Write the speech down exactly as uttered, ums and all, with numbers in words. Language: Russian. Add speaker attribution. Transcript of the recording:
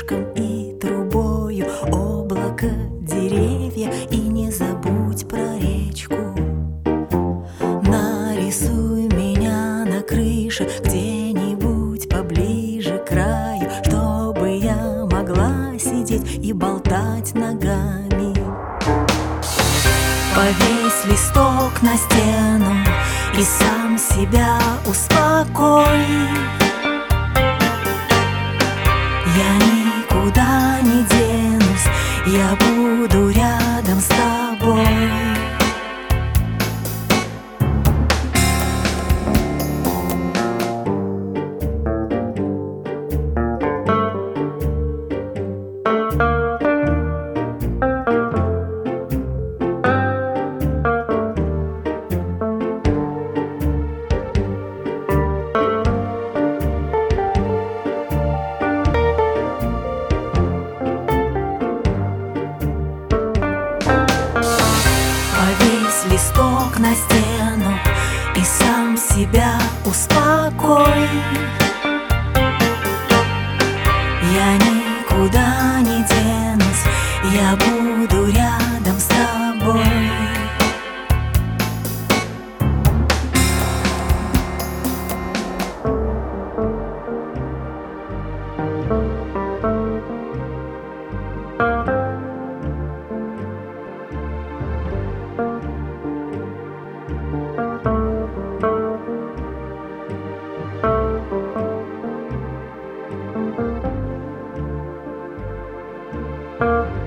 Speaker 1: окошком и трубою, облако, деревья, и не забудь про речку. Нарисуй меня на крыше, где-нибудь поближе к краю, чтобы я могла сидеть и болтать ногами. Повесь листок на стену и сам себя успокой. Я никуда не денусь, я буду рядом с тобой. Повесь листок на стену и сам себя успокой. Я никуда не денусь, я буду рядом с тобой.
Speaker 2: Thank you.